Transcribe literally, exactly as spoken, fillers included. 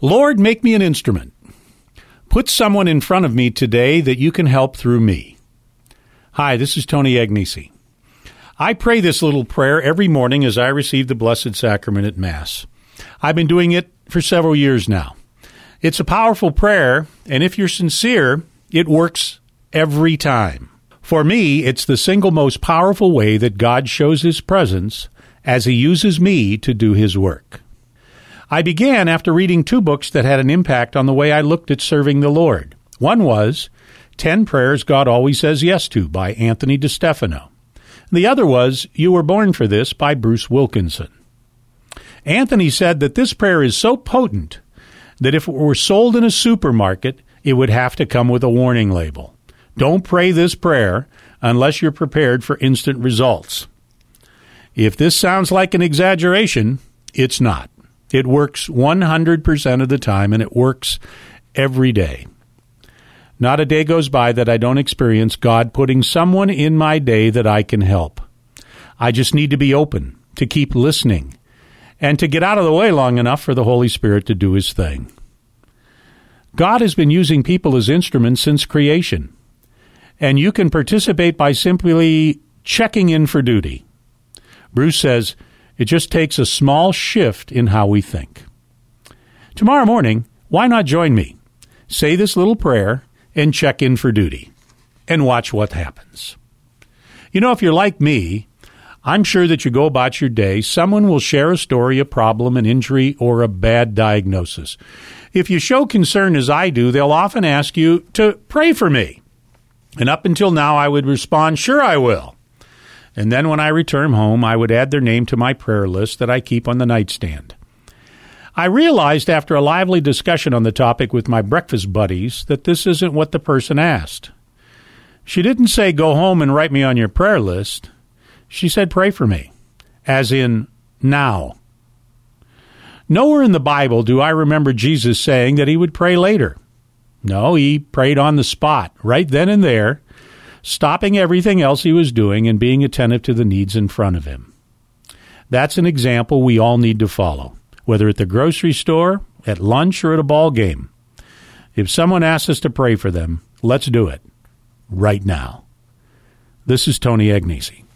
Lord, make me an instrument. Put someone in front of me today that you can help through me. Hi, this is Tony Agnesi. I pray this little prayer every morning as I receive the Blessed Sacrament at Mass. I've been doing it for several years now. It's a powerful prayer, and if you're sincere, it works every time. For me, it's the single most powerful way that God shows His presence as He uses me to do His work. I began after reading two books that had an impact on the way I looked at serving the Lord. One was Ten Prayers God Always Says Yes To by Anthony DeStefano. The other was You Were Born for This by Bruce Wilkinson. Anthony said that this prayer is so potent that if it were sold in a supermarket, it would have to come with a warning label. Don't pray this prayer unless you're prepared for instant results. If this sounds like an exaggeration, it's not. It works one hundred percent of the time, and it works every day. Not a day goes by that I don't experience God putting someone in my day that I can help. I just need to be open, to keep listening, and to get out of the way long enough for the Holy Spirit to do His thing. God has been using people as instruments since creation, and you can participate by simply checking in for duty. Bruce says, it just takes a small shift in how we think. Tomorrow morning, why not join me? Say this little prayer and check in for duty, and watch what happens. You know, if you're like me, I'm sure that you go about your day, someone will share a story, a problem, an injury, or a bad diagnosis. If you show concern as I do, they'll often ask you to pray for me. And up until now, I would respond, sure I will. And then when I return home, I would add their name to my prayer list that I keep on the nightstand. I realized after a lively discussion on the topic with my breakfast buddies that this isn't what the person asked. She didn't say, go home and write me on your prayer list. She said, pray for me, as in now. Nowhere in the Bible do I remember Jesus saying that He would pray later. No, He prayed on the spot, right then and there, stopping everything else He was doing and being attentive to the needs in front of Him. That's an example we all need to follow, whether at the grocery store, at lunch, or at a ball game. If someone asks us to pray for them, let's do it right now. This is Tony Agnesi.